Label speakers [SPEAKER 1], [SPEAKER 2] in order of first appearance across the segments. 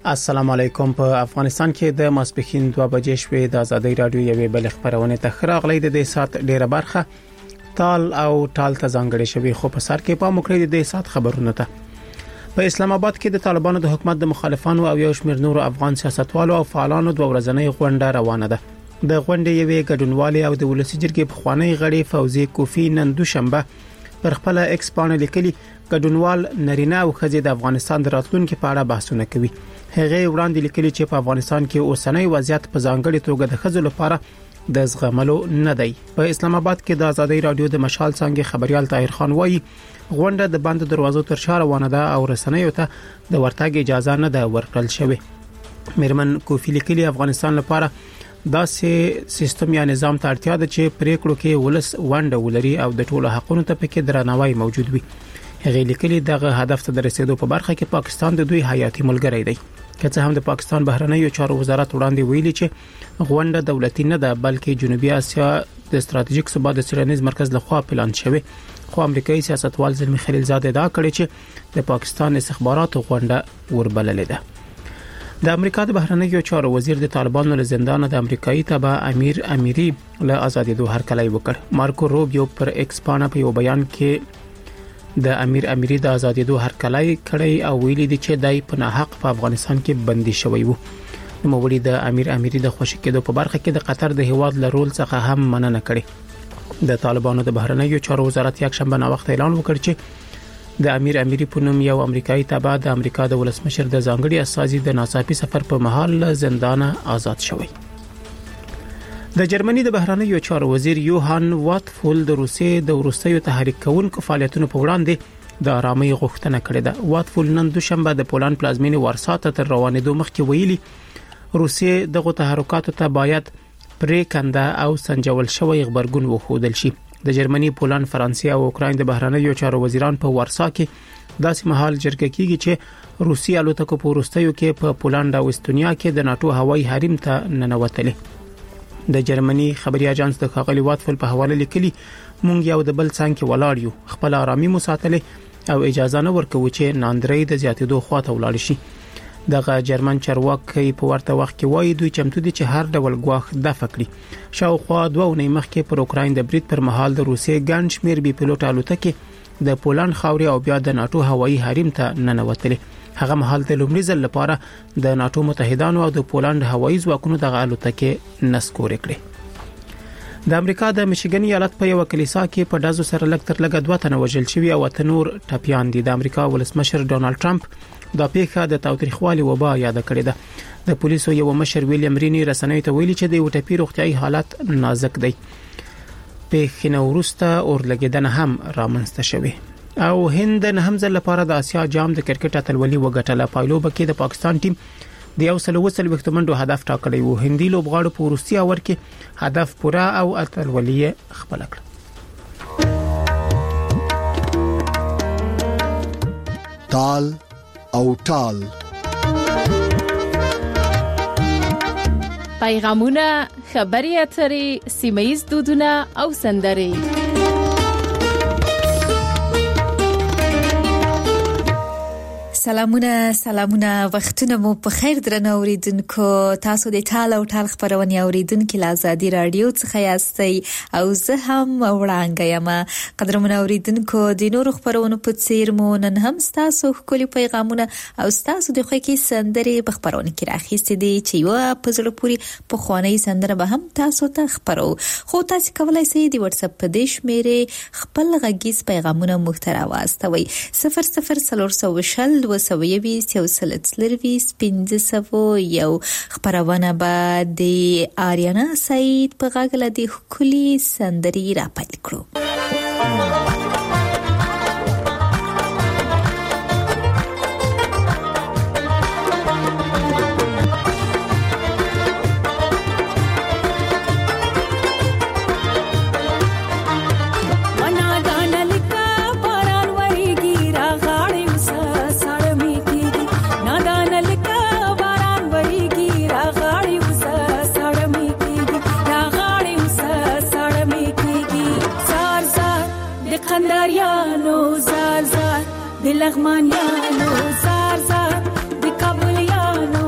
[SPEAKER 1] السلام علیکم. په افغانستان کې د ماسپښین 2 بجې شوې د ازادي رادیو یوې بل خبرونه ته خراغلې د سات ډیره برخه تال او ټال ته ځانګړې شوی خو په سر کې په مکرې د سات خبرونه ته په اسلام آباد کې د طالبانو د حکومت د مخالفانو او یو شمېر نورو افغان سیاستوالو او فعالانو د ورځنۍ غونډه روانه ده. د غونډې یوې ګډونوالي او د ولسی جرګې په خوانی غړي فوزي کوفی نن دوشنبه پر خپل ایکس باندې لیکلي ګډونوال نارینه او ښځې د افغانستان د راتلونکو په اړه بحثونه کوي. هغه وړاندې لیکلي چې په افغانستان کې اوسنۍ وضعیت په ځانګړي توګه د ښځو لپاره د زغملو نه دی. په اسلام آباد کې د ازادي رادیو د مشال څنګه خبريال طاهر خان وایي غونډه د بند دروازو تر شا روانه ده او رسنیو ته د ورتګ اجازه نه ده ورکړل شوې. میرمن کوفی لیکلي افغانستان لپاره داسې سیستم یا نظام ته اړتیا ده چې پریکړو کې ولس ونډه ولري او د ټولو حقونو ته پکې درناوی موجود وي. هغه لیکلي دغه هدف ته د رسیدو په برخه کې پاکستان د دوی حیاتي ملګری دی. که څه هم د پاکستان بهرنیو چارو وزارت وړاندې ویلي چې غونډه دولتي نه ده بلکې جنوبي اسیا د استراتیژیک ثبات د څېړنیز مرکز لخوا پلان شوی، خو امریکایي سیاستوال زلمی خلیلزاد ادعا کړې چې د پاکستان استخباراتو غونډه وربللې ده. د امریکا د بهرنیو چارو وزیر د طالبانو له زندان د امریکایي تبع امیر امیری له آزادي دوه هرکلی وکړ. مارکو روبیو پر ایکس باندې په یو بیان کې د امیر امیری د آزادي دوه هرکلی کړی او ویلي دي چې دای په ناحق په افغانستان کې بندي شوی وو. نو وړي د امیر امیری د خوشی کېدو په برخه کې د قطر د هواد لرول څخه هم مننه کړې. د طالبانو د بهرنیو چارو وزارت یک شنبه نا وخت اعلان وکړ چې د امیر امیری په نوم یو امریکایي تبع د امریکا د ولسمشر د ځانګړي اساسي د ناڅاپي سفر په مهال زندان آزاد شوی. د جرمني د بهرنیو چارو وزیر یوهان واتفول د روسیې د وروستیو تحریک کوونکو فعالیتونو په وړاندې د آرامۍ غوښتنه کړې ده. واتفول نن دوشنبه د پولند پلازمینې وارسا ته تر روانېدو مخکې ویلي روسیې دغه تحرکاتو ته باید پریکنده او سنجول شوی خبرګون وښودل شي. د جرمني، پولند، فرانسې او اوکراین د بهرنیو چارو وزیران په وارسا کې داسې مهال جرګه کیږي چې روسي الوتکو په وروستیو کې په پولند او استونیا کې د ناتو هوایي حریم ته ننوتلې. د جرمني خبري اژانس د ښاغلي واتفل په حواله لیکلي مونږ یو د بل څنګه ولاړ یو، خپل آرامي مساتله او اجازه نه ورکوي چې ناندري د زیاتېدو خواته ولاړ شي. دغه جرمن چارواکي په ورته وخت کې وایي دوی چمتو دي چې هر ډول ګواښ دفع کړي. شاوخوا 2 ونې مخکې پر اوکراین د برید پر مهال د روسیې ګڼ شمېر بي پيلوټ الوتکې د پولند خاوري او بیا د ناتو هوایي حریم ته ننوتلې. هغه مهال د لومړي ځل لپاره د ناتو متحدانو او د پولند هوایي ځواکونو دغه الوتکې نسکورې کړې. د امریکا د میشیګن ایالت په یو کلیسا کې په دازو سره لکتر لګ 2 تنه وژل شوی او تنور ټپيان دي. د امریکا ولسمشر ډونالد ټرمپ دا پیښه د تاوتریخوالي وبا یاد کړې ده. د پولیسو یو مشر ویلیام رینی رسنۍ ته ویلي چې د یو ټپي روغتيایي حالت نازک دی. پیښه نو ورسته اورلګیدنه هم رامنځته شوه. او هند نه هم ځل لپاره د اسیا جام د کرکټ اتلولي وګټله. پایلوبه کې د پاکستان ټیم د 130 منډو هدف ټاکلی وو. هندي لوبغاړو په روسي اور کې هدف پوره او اتلولي خپل کړ.
[SPEAKER 2] تال او ټال
[SPEAKER 3] پیغامونه، خبري اترې، سیمایي دودونه او سندرې.
[SPEAKER 4] سلامونه وختونه مو په خیر درنه اوریدونکو. تاسو د ټال او ټال خبرونه اوریدونکو له آزادي رادیو څخه یاستئ او زه هم وړاندې یم. قدرمن اوریدونکو د نورو خبرونو په څیر مو نن هم تاسو خولي پیغامونه او تاسو د خوکي سندرې په خبرونه کې راخېستې دي چې یو په زړه پوری په خواني سندره به هم تاسو ته خبرو. خو تاسو کولای شئ د واتس اپ په دیش میره خپل غږیز پیغامونه محتوا واستوي 00 وسویویس یو سلسلرویس 500 یو خبرونه به د آریانا سعید په غاګل د خولي سندري را پیل کړو.
[SPEAKER 5] لغمانیانو زار زار د کابلیانو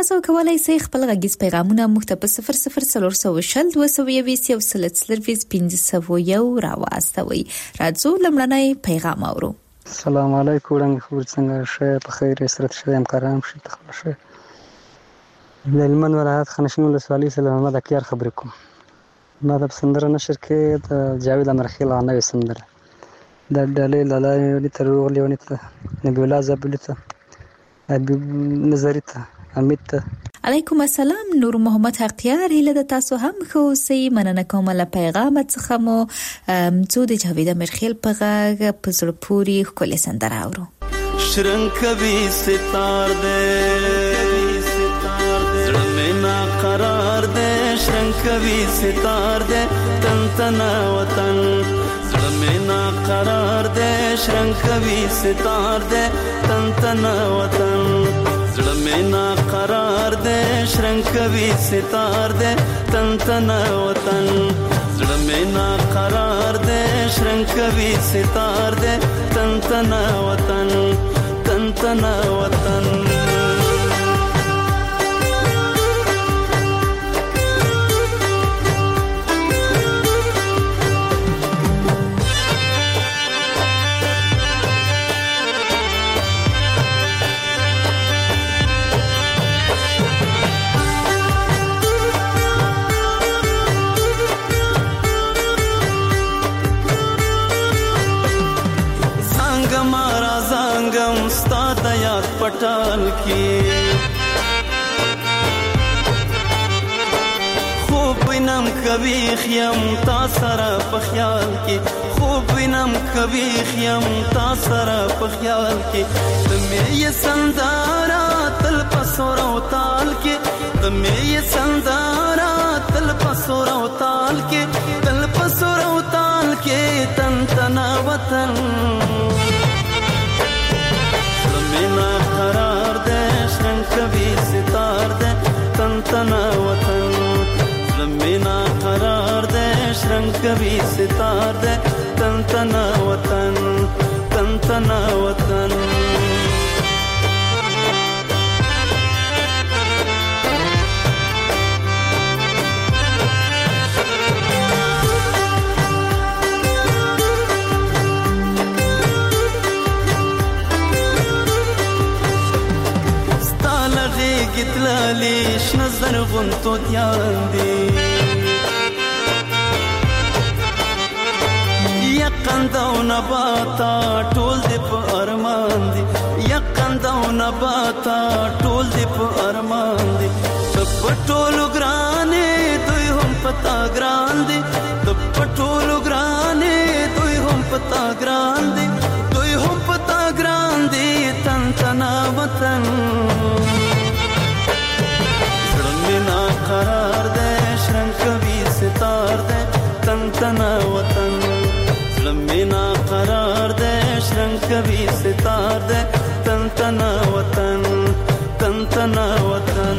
[SPEAKER 4] تاسو کولای شئ خپل غږیز پیغامونه موږ ته په 0040201501 راواستوي. راځو لمړنی پیغام اورو.
[SPEAKER 6] السلام علیکم ورنګ خبر څنګه شه په خیر سره شه همکاران شه تخلص شه د هلمند ولایت خانشین ولسوالۍ سره محمد اکیار خبرې کوم. ما د سندره نشر کې د جاوید امرخیل نوې سندره د ډلې لاله تر غلیونی ته نبی الله زبل ته نظریت امید
[SPEAKER 4] علیکم السلام. نور محمد حقیار هله د تاسو هم خو سي مننه کوم له پیغام څخه مو څو د جاوید امرخیل په غږ په زړه پوري خپل سندره اورو.
[SPEAKER 7] شرنګ کوي ستار دې زړه مې نا قرار دې شرنګ کوي ستار دې تن تن وطن زړه مې نا قرار دې شرنګ کوي ستار دې تن تن وطن زړه مې نا قرار دې شرنګ کوي ستار دې تن تن وطن زړه مې نا قرار دې شرنګ کوي ستار دې تن تن وطن تن تن وطن پټال کې خوب وینم کوي خیم تا سره په خیال کې خوب وینم کوي خیم تا سره په خیال کې تمه یې سندارا تل پسور او تال کې تمه یې سندارا تل پسور او تال کې تل پسور او تال کې تن تن وطن مینا قرار دے شرنگ کبھی ستار دے تن تن وطن مینا قرار دے شرنگ کبھی ستار دے تن تن وطن تن تن وطن گتلالیش نظر غنتو دیان دی یقن داو نباتا ټول دی په ارمان دی یقن داو نباتا ټول دی په ارمان دی تپ ټولو ګرانې دوی هم پتا ګران دی تپ ټولو ګرانې دوی هم پتا ګران دی دوی هم پتا ګران دی تن تن وطن قرار دے شرنگ کبھی ستار دے تن تن وطن لمینا قرار دے شرنگ کبھی ستار دے تن تن وطن تن تن وطن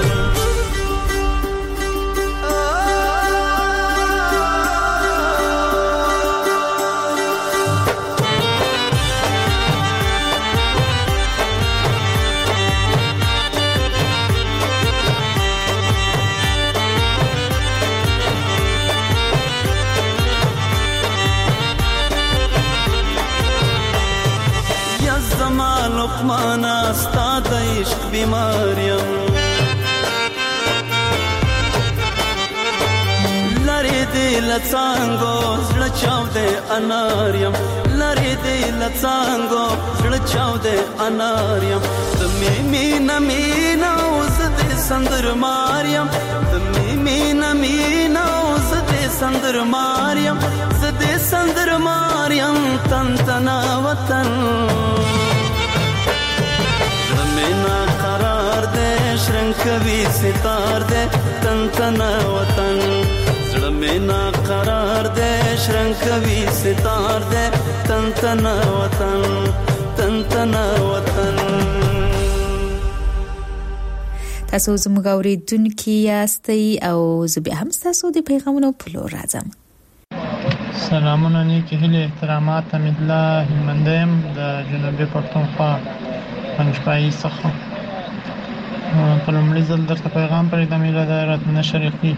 [SPEAKER 7] لقمانا ستا د عشق بیماریم لری دی لڅانګو زړه چاو دې اناریم لری دی لڅانګو زړه چاو دې اناریم تمې مینا مینا اوس دې سندر ماریم تمې مینا مینا اوس دې سندر ماریم زدې سندر ماریم تن تن وطن مینا قرار دے شرنگ کبھی ستار دے تن تن وطن زړه مینا قرار دے شرنگ کبھی ستار دے تن تن وطن تن تن وطن.
[SPEAKER 4] تاسو زموږ اوریدونکي یاستئ او زه به هم تاسو د پیغامونو په لور راځم.
[SPEAKER 8] سلامونه نیکی هیله احترامات حمید الله هلمندیم د جنوبي پښتونخوا پنځپای څخه په لومړي ځل درته پیغام پرېږدم ایله د راتلونکي شریقي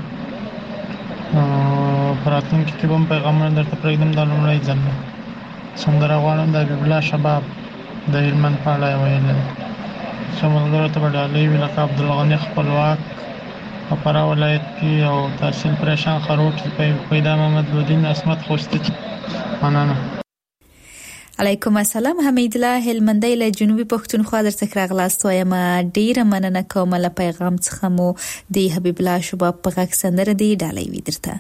[SPEAKER 8] په راتلونکي کې به هم پیغامونه درته پرېږدم. دا لومړی ځل دی. سندره غواړم د حبیب الله شباب د هلمند په اړه یې ویلې ده. څو ملګرو ته به ډالۍ وي لکه عبدالغني خپلواک په فراه ولایت کې او تحصیل پریشان خروټ پیدا محمد لودین عصمت خوستی. مننه.
[SPEAKER 4] علیکم السلام. حمید الله هلمندی له جنوبي پښتونخوا درته راغلاست. وایم ډیره مننه کوم له پیغام څخه مو د حبیب الله شباب په غږ سندره دی ډالۍ وي درته.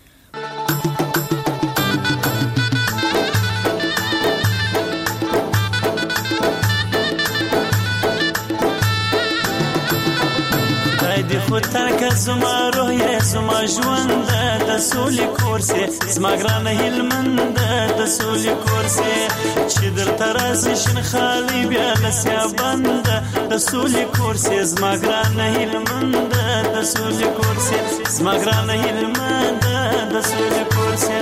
[SPEAKER 7] دی خودتر که زما روح یې زما ژوند د سولې کور سي زما ګرانه هلمند د سولې کور سي چې درته راسي شین خالي بیا لسیا بند د سولې کور سي زما ګرانه هلمند د سولې کور سي زما ګرانه هلمند د سولې کور سي.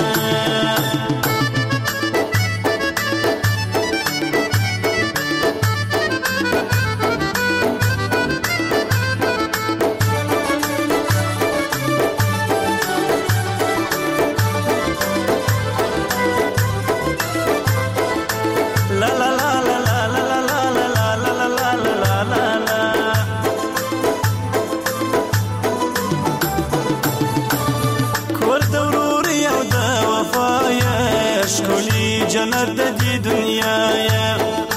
[SPEAKER 7] جنت د دې دنیا یا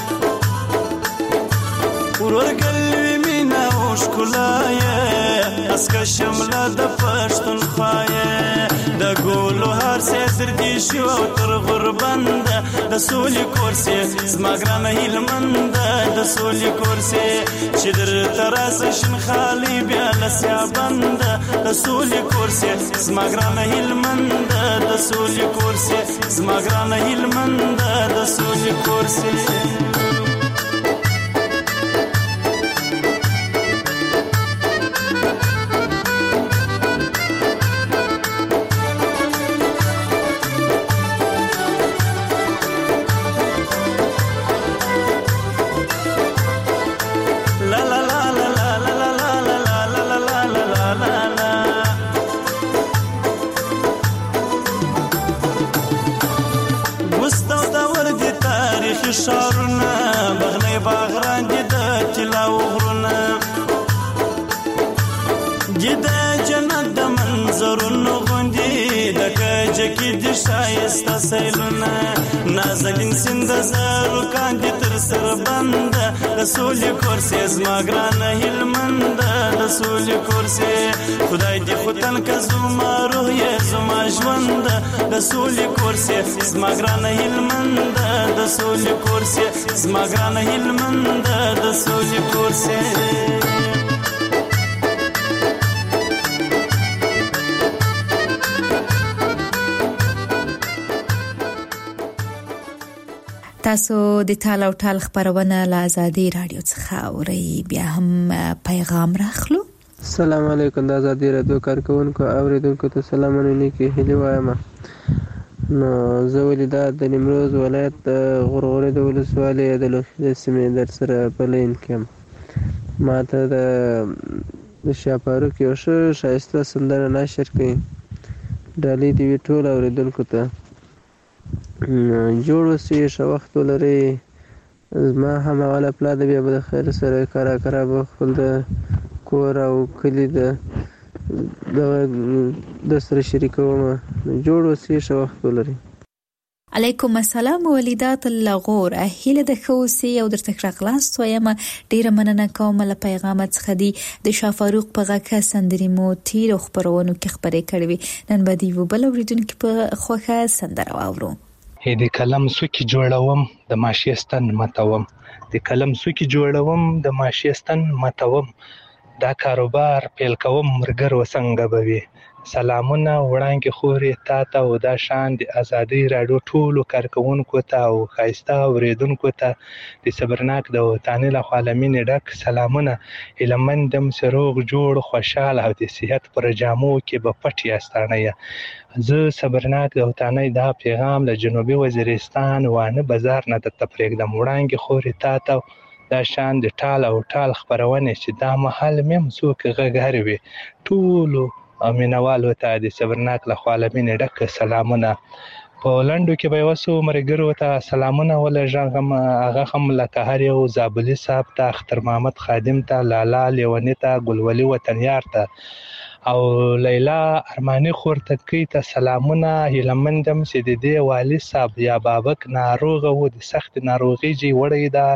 [SPEAKER 7] ورګلوي مینا او ښکلا یا اسکه شمله د پښتونخوا یا د ګولو هر څه تر دې شو تر غربند د سولې کور سي زما ګرانه هلمند د سولې کور سي چې در تراس شین خالي بیا لسیا بند د سولې کور سي زما ګرانه هلمند د سولې کور سي زما ګرانه هلمند د سولې کور سي. شارونه بغلې باغران دي د طلا وغرونه دي د جنت د منظرونو غوندي د کجه کې د شایسته سیلونه نازنین سیند زارو کاندي تر سر بند د سولې کور سي زما ګرانه هلمند د سولې کور سي خدای دې ختن که زما روح یې زما ژوند د سولې کور سي زما ګرانه هلمند د سولې کور سي زما ګرانه هلمند د سولې کور سي.
[SPEAKER 4] تاسو د ټال او ټال خبرونه له آزادي رادیو څخه اورئ. بیا هم پیغام راخلو.
[SPEAKER 9] السلام علیکم. د آزادي رادیو کارکونکو اوریدونکو ته سلامونه نیکی هیله وایم. نو زه ولیدا د نیمروز ولایت د غورغوري د ولسوالۍ د لوخي سیمې در سره په لین کې ما ته د شاپاروک یو شایسته سندره نشر کړي ډالۍ دی ټول اوریدونکو ته جوړ وسی ښه وخت ولري. زما هم اوله پلا د بیا به د خیر سره کارا به خپل د کور او کلي د سره شریکوم. جوړ وسی ښه وخت ولري.
[SPEAKER 4] علیکم السلام ولیدات الغور هیله د خوسي او درته راغلاست. وایم ډیره مننه کوم له پیغام څخه دی د شافاروق په غاکه سندري مو تیر خبرونو کې خبرې کړې نن به دی وبل اوریدونکو په خوخه سندره واورو.
[SPEAKER 10] د کلم سوکي جوړوم د ماشيستان متوم د کلم سوکي جوړوم د ماشيستان متوم دا کاروبار پیل کوم مرګر وسنګ بوي. سلامونه وړاندې خوري تا ته او دا شان د آزادي رادیو ټولو کارکونکو ته او خایسته اوریدونکو ته د صبرناک د وطن له خالمین ډک سلامونه. هلمندم سروغ جوړ خوشاله او د صحت پر جامو کې به پټي استانه زه صبرناک د وطن دا پیغام له جنوبي وزیرستان وانه بازار نه د تفریق د وړاندې خوري تا ته دا شان د ټال او ټال خبرونه چې دا محل مم څوک غږهر وي ټولو مینوالو ته د صبرناک له خوا لمنې ډک سلامونه. په لندو کې به وسو مرګرو ته سلامونه ولژغم هغه هم لکه هر یو زابلی صاحب ته اختر محمد خادم ته لالا لیونی ته ګلولي وطنیار ته او لیلا ارمانی خورتکی ته سلامونه. هیلمندم چې د دې والی صاحب یا بابک ناروغ وو د سخت ناروغي جی وړی دا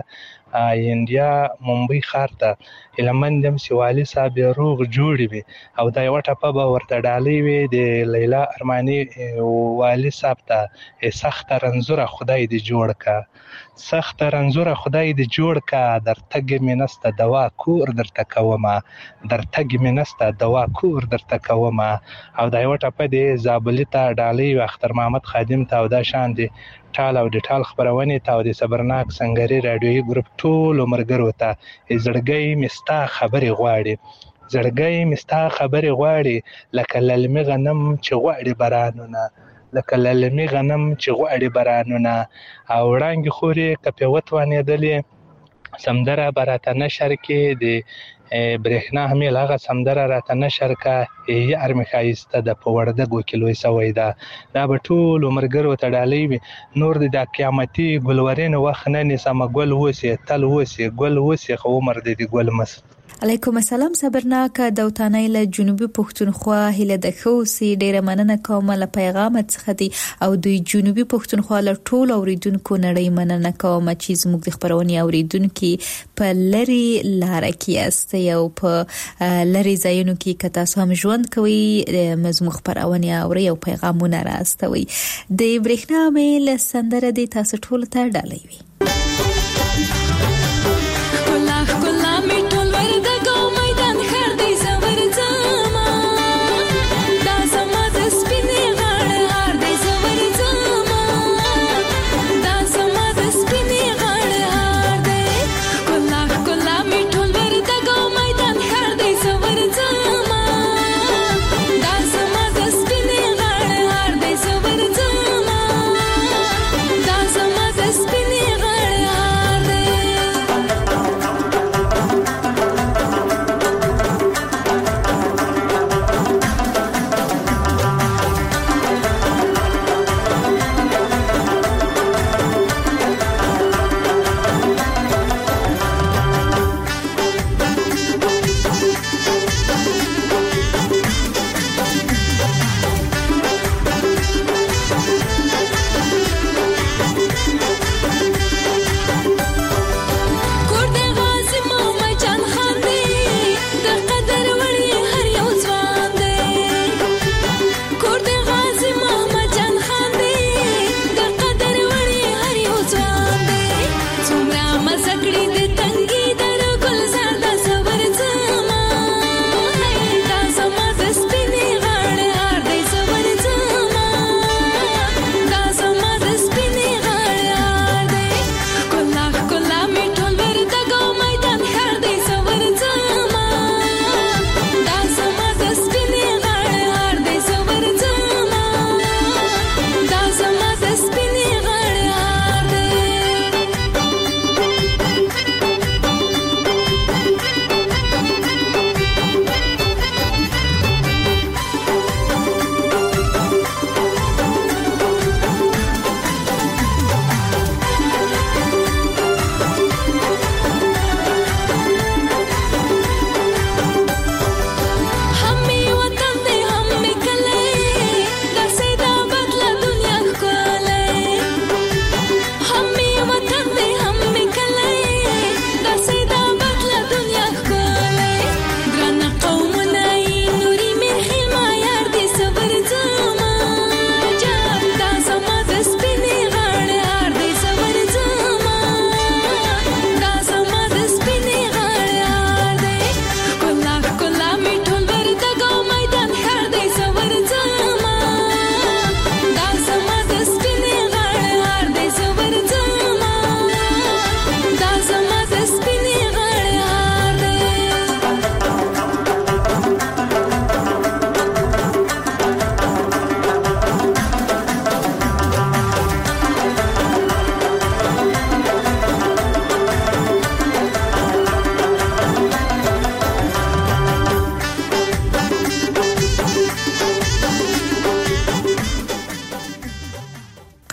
[SPEAKER 10] انډیا ممبئی ښار ته. هیلمندم چې والی صاحب روغ جوړ وي او دا یو ټپه به ورته ډالۍ وي د لیلا ارمانی والی صاحب ته سخت رنځوره خدای دې جوړ کا سخت رنځوره خدای دې جوړ کا در تګ مینسته دوا کور درته کومه در تګ مینسته دوا کور درته کومه. او دا یو ټپه د زابلی ته ډالۍ اختر محمد خادم ته او دا شان دي ټال او د ټال خبرونه ته او د صبرناک سنگري رادیوي ګروپ ټول مرګرو ته زړګي مستا خبري غواړي زړګي مستا خبري غواړي لکه للمي غنم چې غواړي برانونه لکه للمي غنم چې غواړي برانونه. او وړانګي خوري کپیوت وانیدلې سمدره براته نشر کې د برېښنا همیل هغه سمدره راته نشر کا یار مخایسته د پوردګو کیلوي سوي دا به ټول مرګرو ته ډالۍ وي. نور د قیامتي ګلورین وخت نه نسمه ګل وسی تل وسی ګل وسی خو عمر د ګل مس.
[SPEAKER 4] علیکم السلام صبرناک دوتانای له جنوبي پښتونخوا هله د خوسي ډیره مننه کوم له پیغام څخه دی او د جنوبي پښتونخوا له ټول اوریدونکو نړۍ مننه کوم چې زموږ د خبرونې اوریدونکو په لری لار کې است یو په لری ځایونو کې کتا سم ژوند کوي مزمو خبرونه او یو پیغامونه راستوي. د برېښنا میل سندره د تاسو ټول ته ډالۍ وي.
[SPEAKER 5] Spinning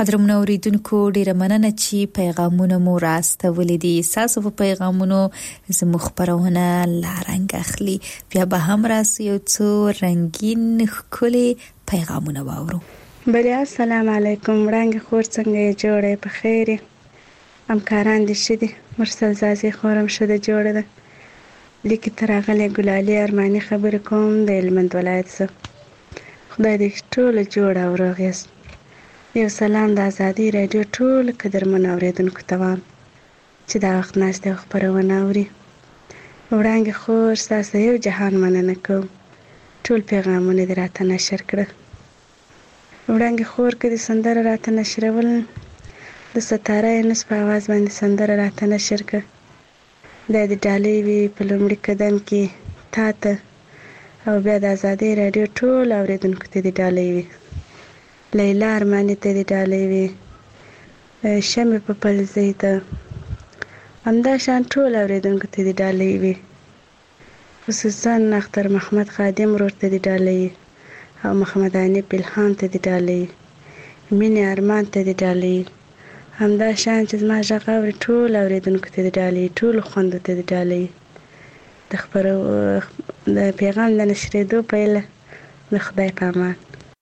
[SPEAKER 4] قدرمنو اوریدونکو ډیره مننه چې پیغامونه مو راستولې دي. تاسو په پیغامونو زموږ خبرونه لارنګ اخلي. بیا به هم راسي یو څو رنگین ښکلي پیغامونه واورو.
[SPEAKER 11] بله السلام علیکم. رنگ خور څنګه جوړه په خیر؟ همکاران دي شدي مرسل زازي خورم شده جوړه ده. لیکي تراغله ګلالي ارماني خبر کوم د هلمند ولایت څخه. خدای دې ټول جوړ او روغ یاست. یو سلام د ازادي رادیو ټول قدرمن اوریدونکو ته وایم چې دا وخت ناشته خبرونه اوري. وړاندې خور تاسو یو جهان مننه کوم. ټول پیغامونه دې راته نشر کړه. وړاندې خور کې سندره راته نشرول د ستاره نس په आवाज باندې سندره راته نشر کړه. د دې ډالۍ وی په لومړي قدم کې تاته او بیا د ازادي رادیو ټول اوریدونکو ته دې ډالۍ وی. لیلا ارمانی ته دې ډالۍ وی. شمه په پلزې ته همدا شان ټول اوریدونکو ته دې ډالۍ وی. خصوصا اختر محمد خادم ورته دې ډالۍ او محمد عنی بلحان ته دې ډالۍ. مینه ارمان ته دې ډالۍ. همدا شان چې ما ژغاوري ټول اوریدونکو ته دې ډالۍ. ټول خوند ته دې ډالۍ. د خبرو د پیغام د نشریدو پیله د خدای په امان.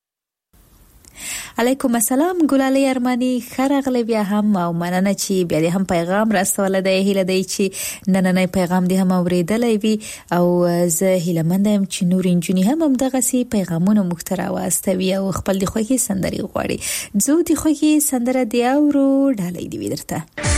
[SPEAKER 4] علیکم السلام ګلالي ارماني خرغله بیا هم او مننه چې بیا دې هم پیغام راستول دی. هیله دی چې نننې پیغام دې هم اوریدلای وي او زه هیله مند یم چې نور انجونی هم دغه سي پیغامونه مخترا واستوي او خپل د خوږی سندري غواړي. زه د خوږی سندره دی اورو ډالۍ دی ودرته.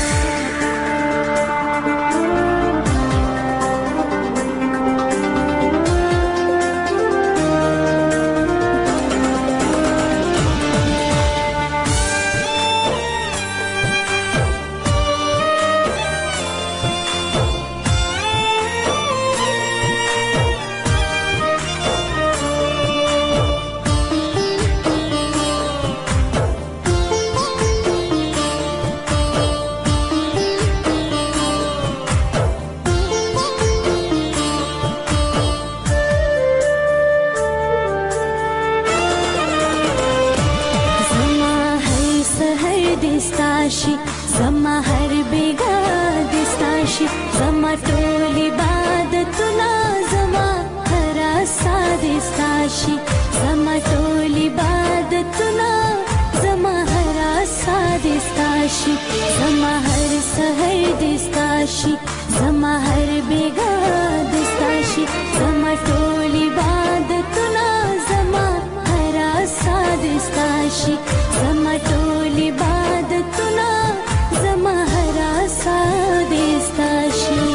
[SPEAKER 5] زما هر بیگا دستاشي زما ټول عبادتونه زما هر ساده دستاشي زما ټول عبادتونه زما هر ساده دستاشي زما هر سحر دستاشي زما هر بیگا دستاشي زما ټول عبادتونه زما هر ساده دستاشي زما ټول عبادتونه زما هر ساده دستاشي.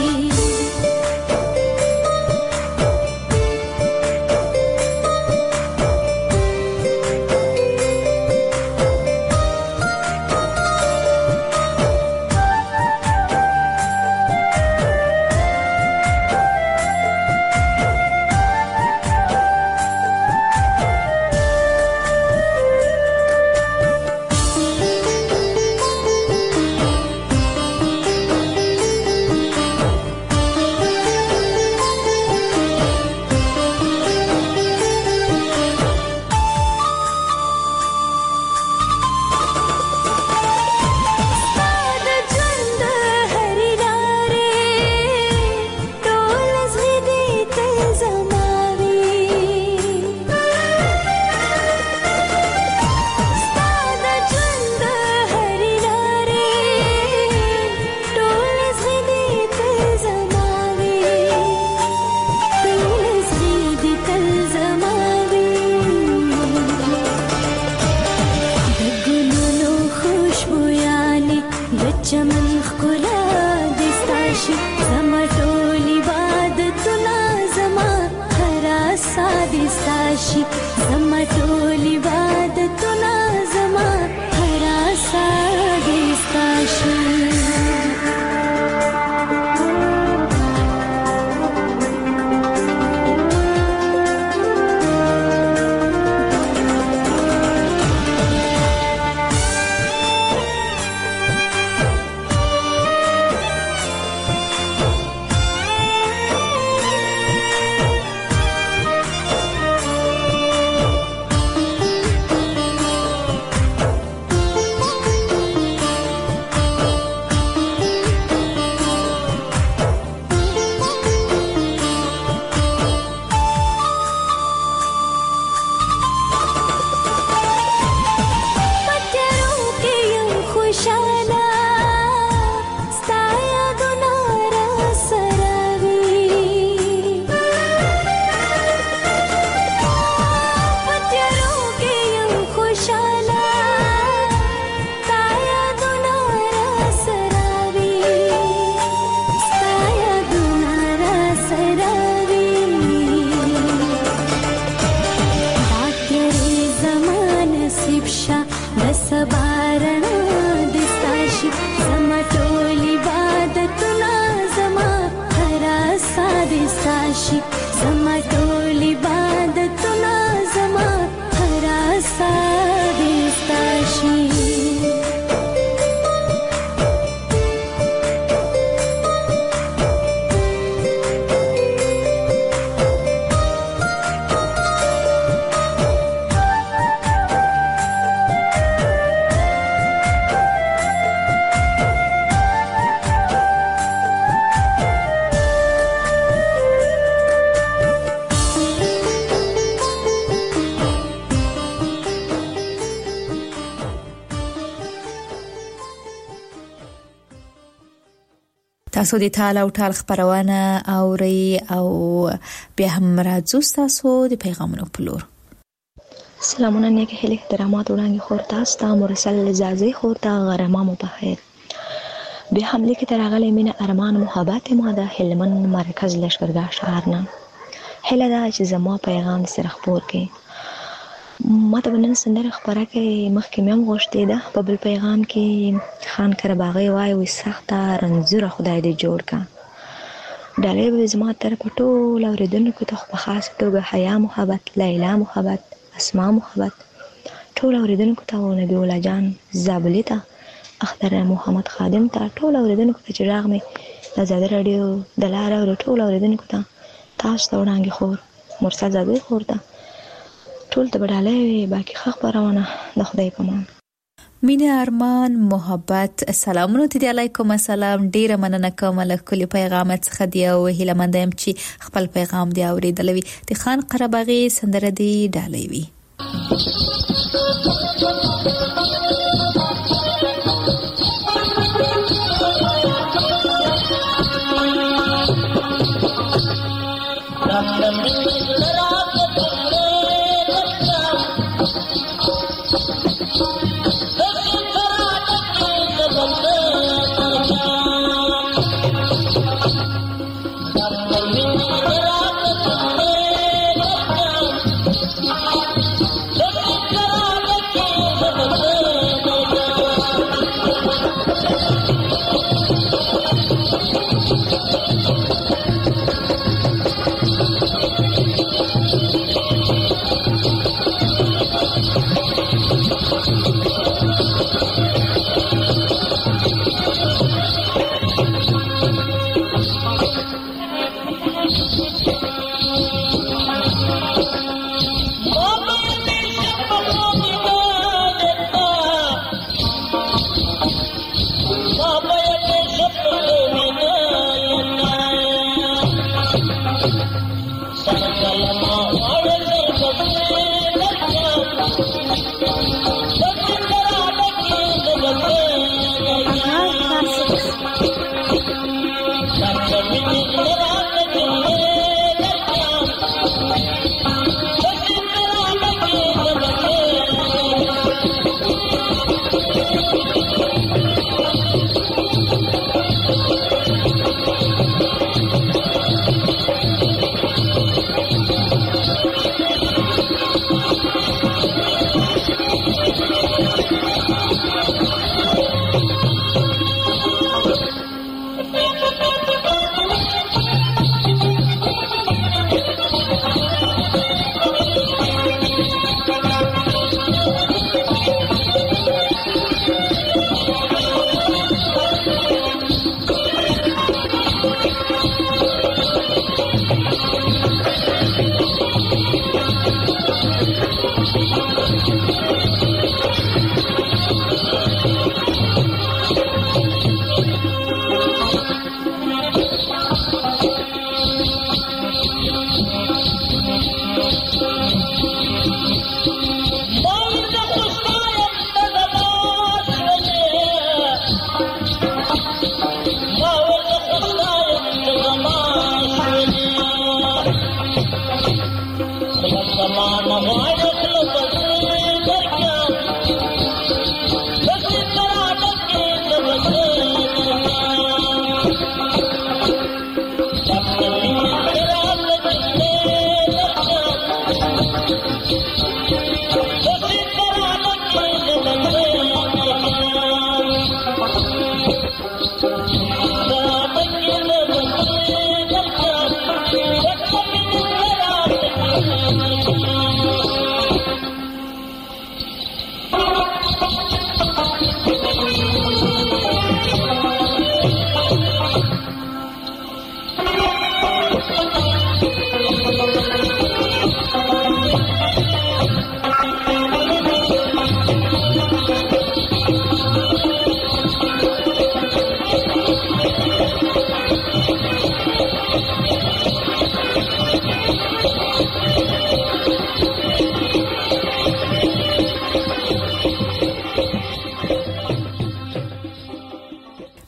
[SPEAKER 5] ساشي زما ټول عبادتونه زما هراسا دې ساشي
[SPEAKER 4] تاسو د ټال او ټال خبرونه اوري او بیا هم راځو تاسو د پیغامونو په لور.
[SPEAKER 12] سلامونه نیک هلي احترامات وړاندې خور تاسو ته مرسل زازي خور ته غرمامو په خیر. بیا هم لیک تر غلې مینه ارمان محبت ما د هلمند مرکز لشکرګاه شهر نه هله دا چې زما پیغام سره خبر کې ما ته بنن سندره خبره کې مخکې مې هم غوښتې ده په بل پیغام کې خان کرباغي وای سخته رنځوره خدای دې جوړ کا ډالې به زما تر پټول اوریدونکو ته په خاص توګه حیا محبت لیلا محبت اسماء محبت ټول اوریدونکو ته او نبی الله جان زابلی ته اختر محمد خادم ته ټول اوریدونکو ته چې راغ مې د زاده رادیو د لار او ټول اوریدونکو ته تاسو ته وړاندې خور مرسل زاده خور ته ټول ته بداله باقي خبرونه د خدای په امان.
[SPEAKER 4] مینه ارمان محبت سلامونه ته علیکم السلام ډیره مننه کوم له کلی پیغام څخه دی او هیله مندم چې خپل پیغام دی اوریدلوي د خان قرباغي سندره دی ډالوي.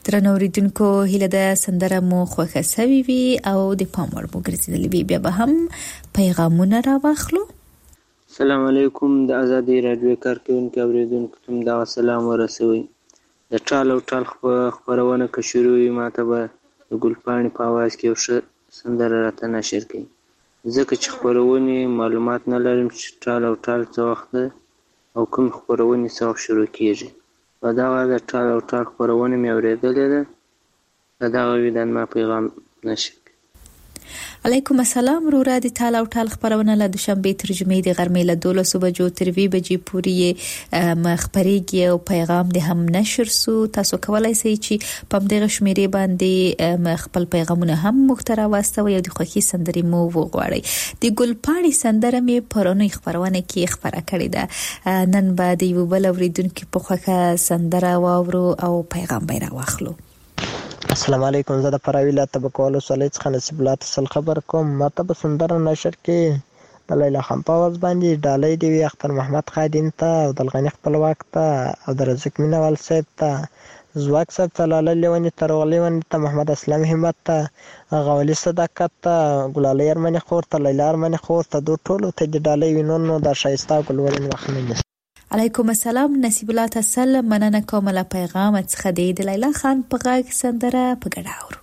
[SPEAKER 4] درنو اوریدونکو هیله د سندره مو خوښه سوي وي او د پام وړ مو ګرځیدلی وي. بیا به هم پیغامونه راوخلو.
[SPEAKER 9] السلام علیکم. د آزادي رادیو کارکونکو اوریدونکو ته دا سلام ورسوي. د ټال او ټال خبرونه که شروع وي ماته به د ګلپاڼې په आवाज کې یو ښه سندره راته نشر کړي، ځکه چې خبرونه معلومات نه لرم چې ټال او ټال څه وخت او کوم خبرونه څه وخت شروع کیږي. په دغه د ټال او ټال خبرونه مې اورېدلې ده. د دغه ویدان ما پیغام نشر.
[SPEAKER 4] علیکم السلام. رورا د ټال او ټال خبرونه له دوشنبه ترجمه د غرمې له 12 بجو تر 2 بجې پورې مخبريږي او پیغام د هم نشر سو. تاسو کولای شئ چې په دغه شمیرې باندې خپل پیغامونه هم مخترا واستوي او د خوښي سندري مو وغواړئ. د ګلپاڼې سندره مې پرونی خبرونه کې خبره کړې ده. نن بعد یو بل اوریدونکو په خوښه سندره واورو او پیغام به راوخلو.
[SPEAKER 13] السلام علیکم. زه د پراویله تبکول وسلې څخه نصیب الله تسل خبر کوم. ماته به سندره نشر کې د لیلا خان په आवाज باندې ډالۍ دی وی اختر محمد خادم ته او د الغنی خپلواک ته او د رزق مینوال صاحب ته زواک صاحب ته لاله لیونی ترغلی ونی ته محمد اسلام همت ته غولی صداقت ته ګلاله ارمنی خور ته لیلا ارمنی خور ته دوه ټولو ته د ډالۍ وینونو د شایسته ګلورین وخنه.
[SPEAKER 4] علیکم السلام. نصیب الله تسل مننه کوم له پیغام څخه د لیلا خان په غږ سندره په ګډه اورو.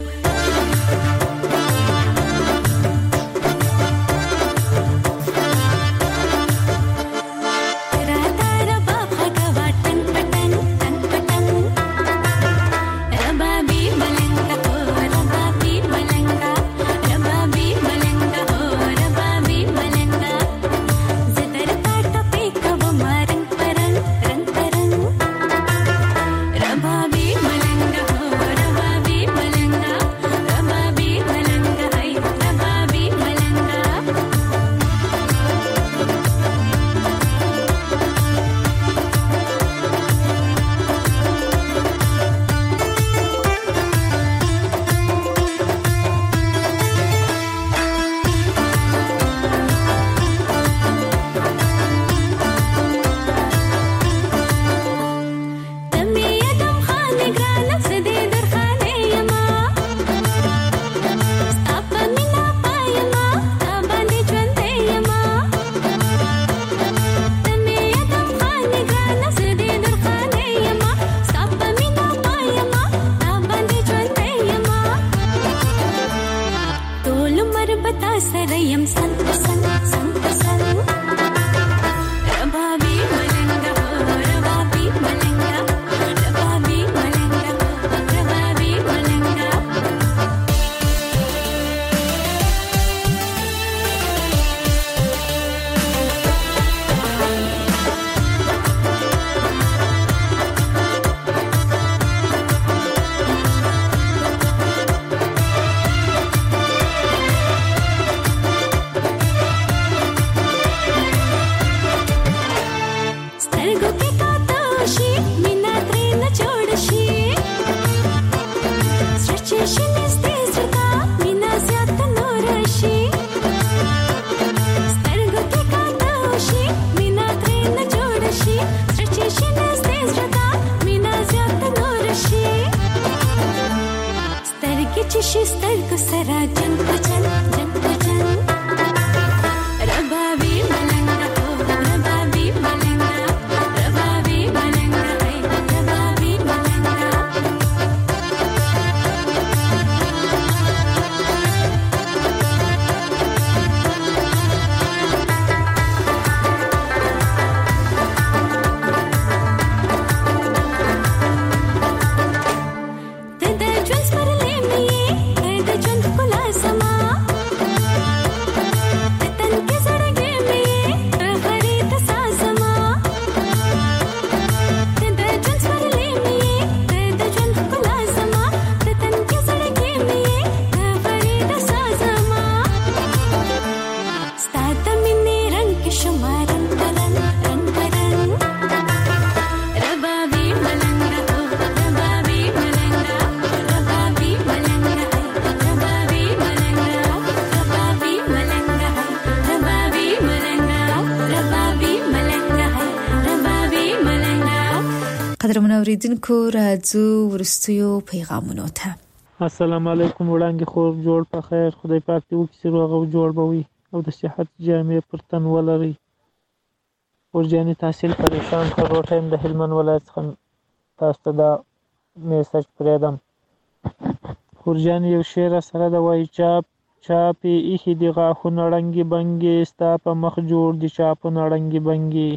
[SPEAKER 4] قدرمن اوریدونکو راځو ورستیو پیغامونو ته.
[SPEAKER 14] السلام علیکم وړاندې خور جوړ په خیر، خدای پاک دې وکړي چې روغ او جوړ بوي او د صحت جامې پر تن ولري. ورجاني تحصیل پریشان خروټه هم د هلمند ولایت څخه تاسو ته دا میسج پرېږدم. ورجاني یو شعر سره د وایي چاپې ایښي دي غاښونه ړنګې بنګې، ستا په مخ جوړ دي چاپونه ړنګې بنګې.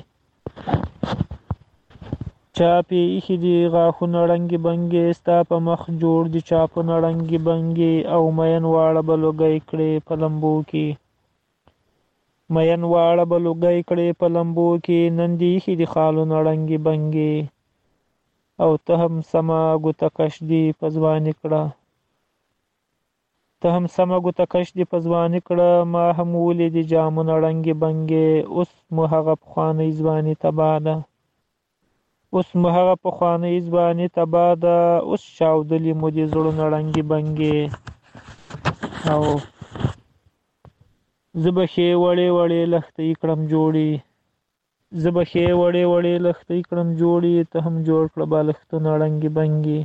[SPEAKER 14] چاپې ایښي دي غاښونه ړنګې بنګې، ستا په مخ جوړ دي چاپونه ړنګې بنګې. او مین واړه به لوګی کړې په لمبو کې، مین واړه به لوګی کړې په لمبو کې. نن دې ایښي دي خالونه ړنګې بنګې، او ته هم سمه ګوته کش دي په ځواني کړه، ته هم سمه ګوته کش دي په ځواني کړه. ما هم ولیدې جامونه ړنګې بنګې، اوس مو هغه پخوانۍ ځواني تباه ده، اوس مو هغه پخوانۍ ځواني تباه ده. اوس چاودلي مو دي زړونه ړنګې بنګې. او زه به ښې وړې وړې لښتې کړم جوړې، زه به ښې وړې وړې لښتې کړم جوړې. ته هم جوړ کړه بالښتونه ړنګې بنګې.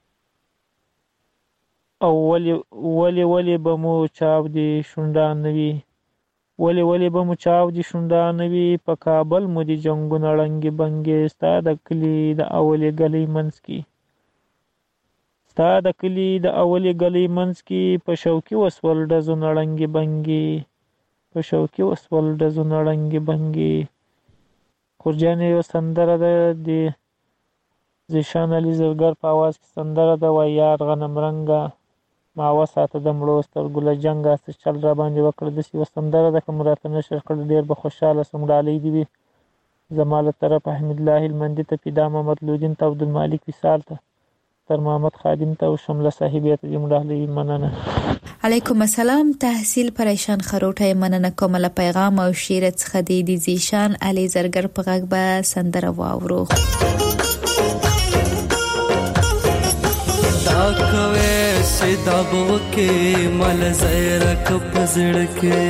[SPEAKER 14] او ولې به مو چاودې شونډان نه وي، ولې به مو چاودې شونډان نه وي. په کابل مو دي جنګونه ړنګې بنګې، ستا د کلي د اولې ګلۍ منځ کې، ستا د کلي د اولې ګلۍ منځ کې. په شوکي وسول ډزونه ړنګې بنګې، په شوکي وسول ډزونه ړنګې بنګې. خورجانې یو سندره ده د زیشان علي زرګر په اواز کې سندره ده، وایي یار غنم رنګه ما وساته د مړو سترګو له جنګه، څه چل را باندې وکړه. داسې یوه سندره ده، که مو راته نشر کړه ډېر به خوشحاله سم. ډالۍ دې وي زما له طرفه حمید الله هلمندي ته، فدا محمد لودین ته، عبدالمالک وصال ته، تر محمد خادم ته او شمله صاحبې ته دې مو ډالۍ وي. مننه.
[SPEAKER 4] علیکم السلام. تحصیل پریشان خروټه مننه کوم له پیغام او شعر څخه د زیشان علي زرګر په غږ به سندره واورو.
[SPEAKER 7] دا کوي سیدا بوکه مال زیرا کپ زړکه،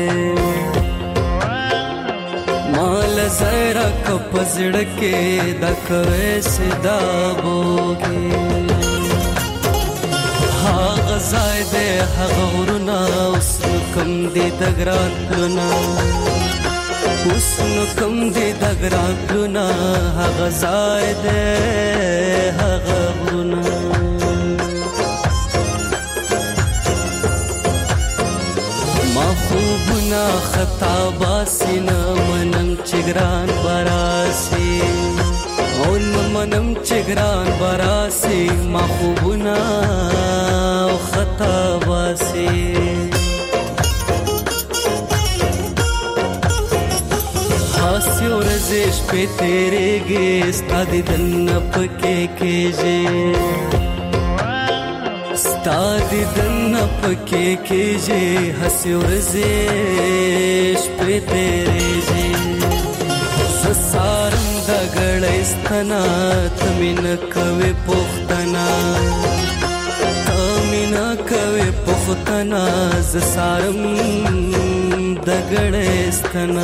[SPEAKER 7] مال زیرا کپ زړکه. دا کوي سیدا بوکه هغه ځای دې هغه ورونه، اوس نو کم دې د ګران پلونه، اوس نو کم دې د ګران پلونه. هغه ځای دې هغه ورونه، ما خوبونه خطا باسي نه منم چې ګران براسي، او نه منم چې ګران براسي. ما خوبونه خطا باسي، هاسي ورځې شپې تېرېږي، ستا دیدن نه پکې کېږي، ستا دیدن نه پکې کېږي. هاسي ورځې شپې تېرېږي، زه سارم د ګړۍ ستنه، ته مې نه کوې پوښتنه، ته مې نه کوې پوښتنه. زه سارم د ګړۍ ستنه،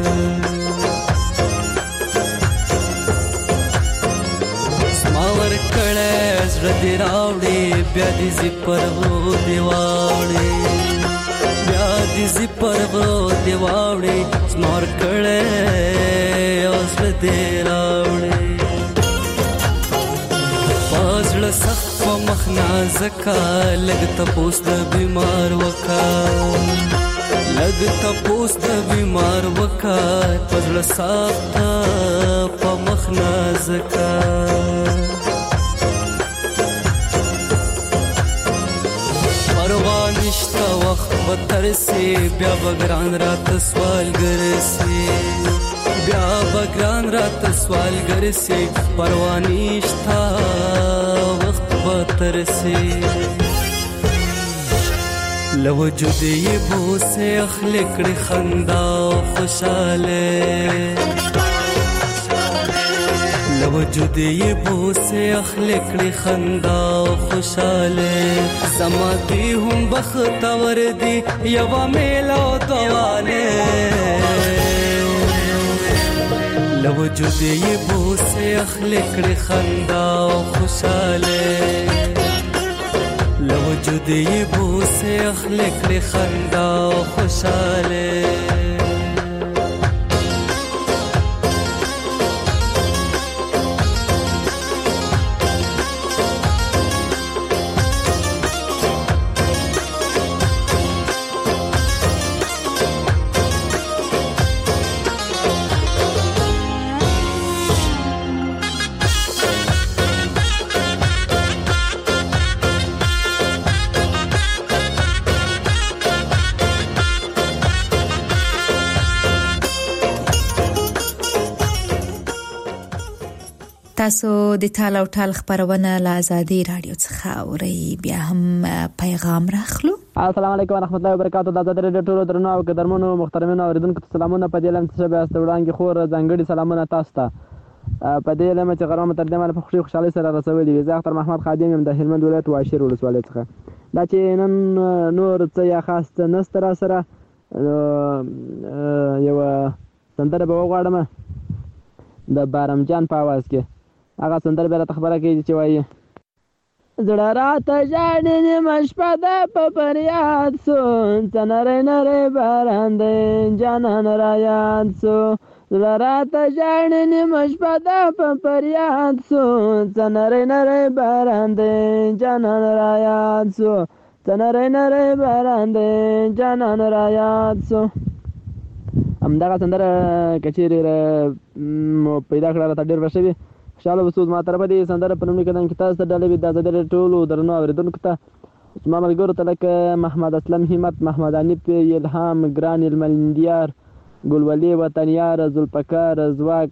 [SPEAKER 7] زما ورکړی زړه دې راوړې، بیا دې زی پر غرو دې واوړې، بیا دې زی پر غرو دې واوړې. زما ورکړی زړه دې راوړې، په زړه سخت په مخ نازکه، لږ تپوس د بیمار وکه، لږ تپوس د بیمار وکه. په زړه سخت په مخ نازکه، پروا نشته وخت به ترسي، بیا به ګران راته سوالګر سي، بیا به ګران راته سوالګر سي. پروا نشته وخت به ترسي، له وجود یې بوسې اخلي کړې خندا او خوشاله، له وجود یې بوسې اخلي کړې خندا او خوشاله. زما دې هم بختور دي یوه میله او دوانه، له
[SPEAKER 15] لوجود یې بوسه اخلي کړي خندا او خوشاله لوجود یې بوسه اخلي کړي خندا او خوشاله
[SPEAKER 4] تاسو د ټال او ټال خبرونه له آزادي رادیو څخه اورئ بیا هم پیغام راخلو.
[SPEAKER 16] السلام علیکم ورحمت الله وبرکاتہ. د آزادي رادیو ټول درنو او قدرمنو محترمینو اوریدونکو ته سلامونه. په دې لم چې به استوړانګي خور ځانګړي سلامونه تاسو ته. په دې لم چې غرامه ترجمه په خوشحالي سره رسولي. زه اختر محمد خادم یم د هلمند ولایت واشیر ولسوالۍ څخه. دا چې نن نور څه یا خاص نستر سره یو سندره به وغواړم د بارم جان په आवाज کې. هغه سندره به راته خبره کوي چې وایي زړه راته ژاړي نیمه شپه ده په فریاد سو څه نری نری باران دی جانان را یاد سو زړه راته ژاړي نیمه شپه ده په فریاد سو څه نری نری باران دی جانان را یاد سو څه نری نری باران دی جانان را یاد سو. همدغه سندره که چیرې مو پیدا کړه راته ډېر ښه وي. خوشحاله اوسو. زما طرفه دې سندره په لومړي قدم کې تاسو ته ډالۍ وي د آزادي رادیو ټولو درنو اورېدونکو ته، زما ملګرو ته لکه محمد اسلم همت، محمد حنیف، الهام، ګران المندیار، ګلولي وطنیار، ذوالفقار ځواک،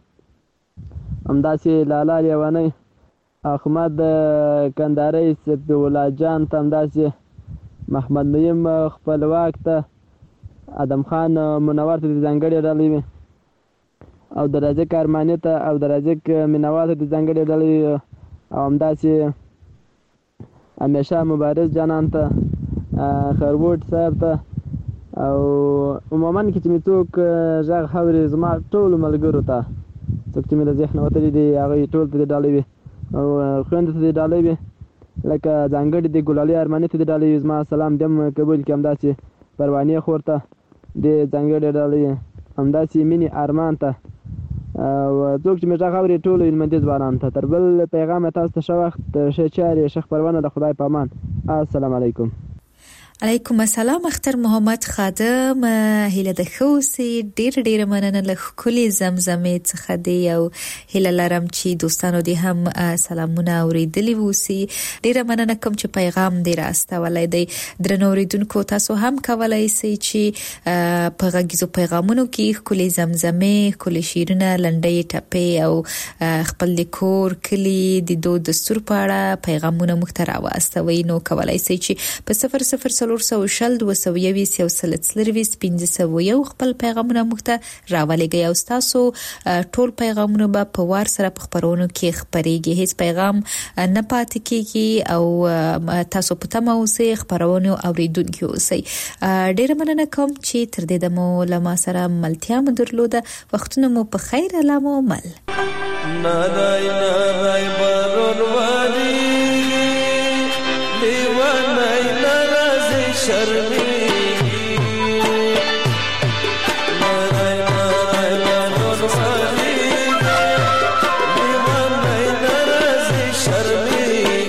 [SPEAKER 16] همداسې لالا لیوانی، احمد کندهاري، صفي الله جان ته، همداسې محمد نعیم خپلواک ته، ادم خان منور ته د ځانګړې ډالۍ وي او د رازق ارماني ته او د رازق مینوال ته د ځانګړې ډالۍ او همداسې همیشه مبارز جانان ته، خروټ صاحب ته او عموما کې چې مې څوک غږ اوري زما ټولو ملګرو ته څوک چې مې له ذهنه وتلي دي هغوی ټول ته د ډالۍ وي او خویندو ته د ډالۍ وي لکه ځانګړې د ګلالي ارماني ته د ډالۍ وي. زما سلام دې هم قبول کړي. همداسې پروانې خور ته د ځانګړې ډالۍ، همداسې مینې ارمان ته او څوک چې مې غږ اوري ټولو هلمندي ځوانانو ته. تر بل پیغام تاسو ته ښه وخت، ښه چارې، ښه خپرونه. د خدای په امان. السلام علیکم.
[SPEAKER 4] علیکم السلام. اختر محمد خادم هیله د خوسي ډیر مننه له کلی زمزمې څخه دی او هیله لرم چې دوستانو دې هم سلامونه اوریدلی ووسی. ډیر مننه کوم چې پیغام دې راستولای دی. درنو اوریدونکو تاسو هم کولای شئ چې په غږیزو پیغامونو کې کلی زمزمې، کلی شیرونه، لنډۍ ټپې او خپل لیکور کلی د دود دستور په اړه پیغامونه مخ ته راوستوي. نو کولای شئ چې په 00 0 خپل پیغامونه موږ ته راولېږئ او تاسو ټول پیغامونه به په وار سره په خبرونو کې خبرېږي. هیڅ پیغام نه پاتې کیږي او تاسو په تمه اوسئ، خبرونه اوریدونکي اوسئ. ډېر مننه کوم چې تر دې دمو لما سره ملتیا مو درلوده. وختونه مو په خیر. الله مو مل.
[SPEAKER 7] نارای نارای بارون وادي دیوانای ناراضی شرمی نارای نارای بارون وادي دیوانای ناراضی شرمی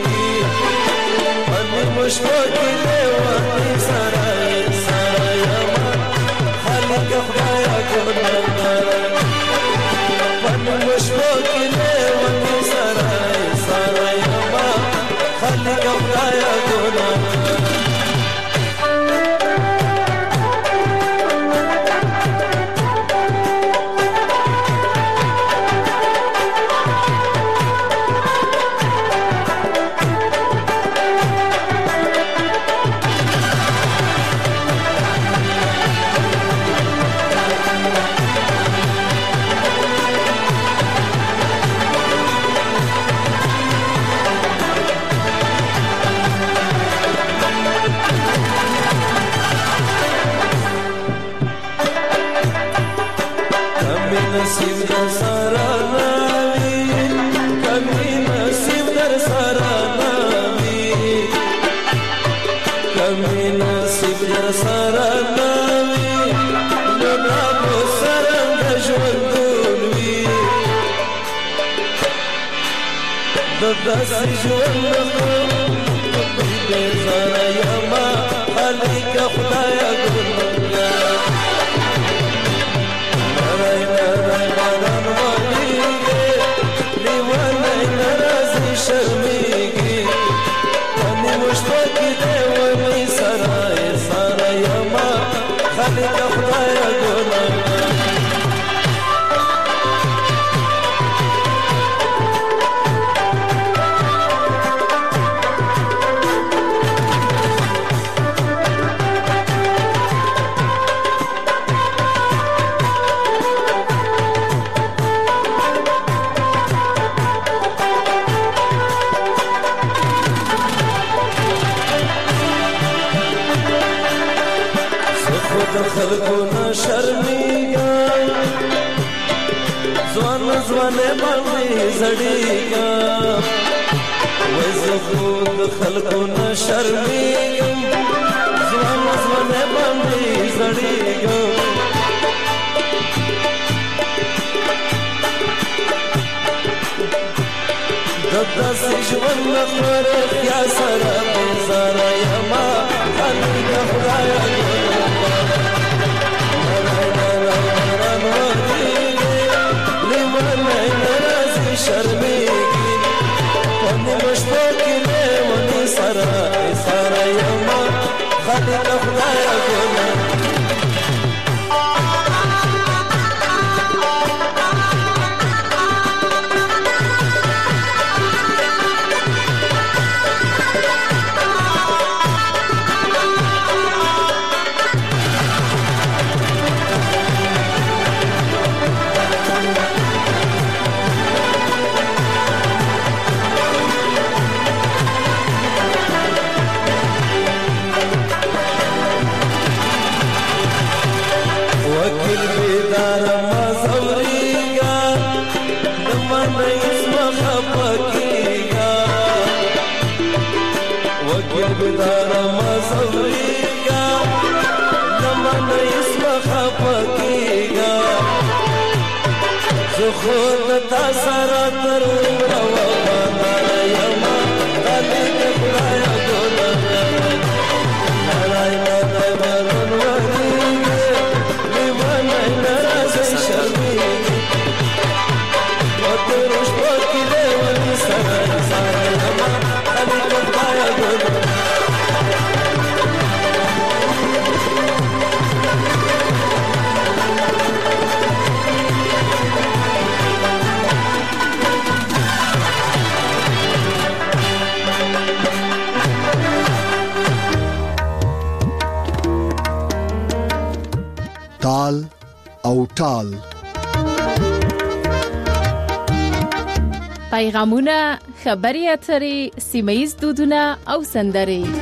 [SPEAKER 7] من مشتاقی دیوانی سرای سرای من خالق خدایا کنم من مشتاقی دیوانی سرای سرای من خالق خدایا کنم. داسې ژوند بې زاره یما خالقه خدایه ګلنګه نری نری باران وریږي لیونی نرازې شرمېږي ونیمو شپه کې لیونی سره ساره یما خالقه خدایه ګلنګه خلقونه شرمېږم ځوان ځوانې باندې زړېږم وای زه خو د خلقونه شرمېږم ځوان ځوانې باندې زړېږم د داسې ژوند نه خورښتیا سره بېزاره یما خالقه خدایه شرمېږي ونیمو شپه کې لیونی سره ساره یما خالقه خدایه ګلنګه خود تا سره تر عمره وفاداره یما خالقه خدایه ګلنګه نری نری باران وریږي لیونی نرازې شرمېږي په تېرو شپو کې لیوني سره ساره یما خالقه خدایه ګلنګه
[SPEAKER 2] تال او ټال
[SPEAKER 3] پیغامونه خبري اترې سیمه‌ییز دودونه او سندرې